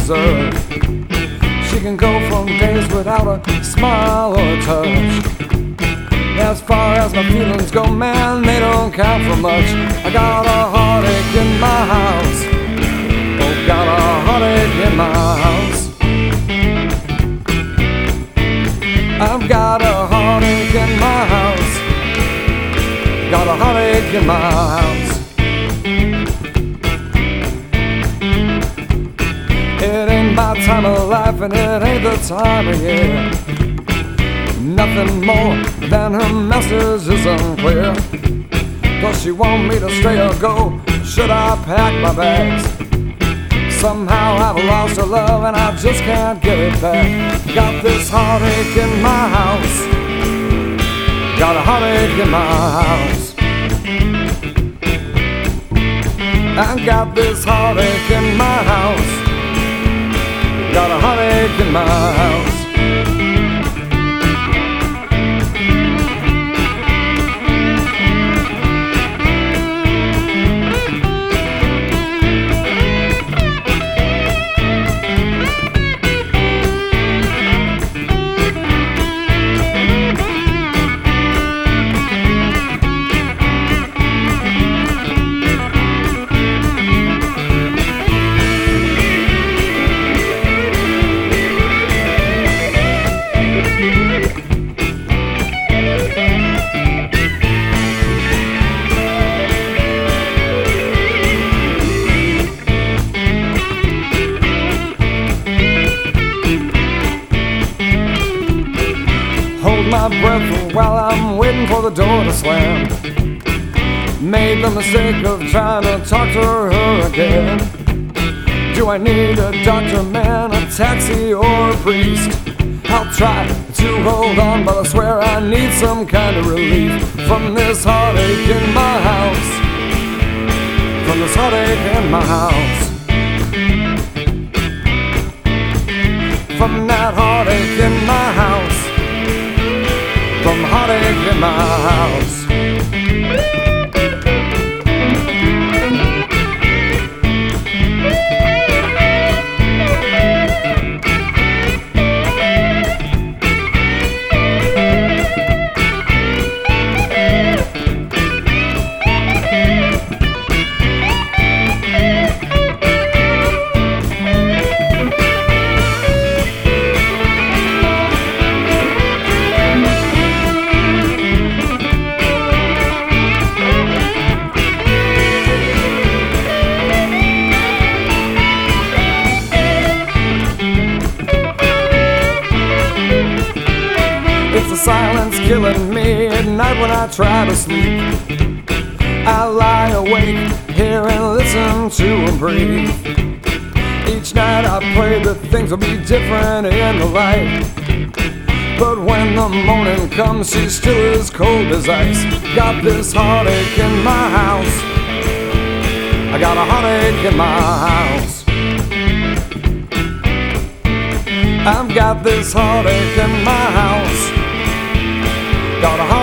deserve. She can go from days without a smile or a touch. As far as my feelings go, man, they don't count for much. I got a heartache in my house. Oh, got a heartache in my house. I've got a heartache in my house. Got a heartache in my house. It ain't my time of life and it ain't the time of year. Nothing more than her message is unclear. Does she want me to stay or go? Should I pack my bags? Somehow I've lost her love and I just can't get it back. Got this heartache in my house. Got a heartache in my house. I got this heartache in my house. Got a heartache in my house. My breath while I'm waiting for the door to slam. Made the mistake of trying to talk to her again. Do I need a doctor, man, a taxi, or a priest? I'll try to hold on, but I swear I need some kind of relief from this heartache in my house. From this heartache in my house. From that heartache in my house. From heartache in my house. It's the silence killing me at night when I try to sleep. I lie awake here and listen to her breathe. Each night I pray that things will be different in the light. But when the morning comes, she's still as cold as ice. Got this heartache in my house. I got a heartache in my house. I've got this heartache in my house. Got a heartache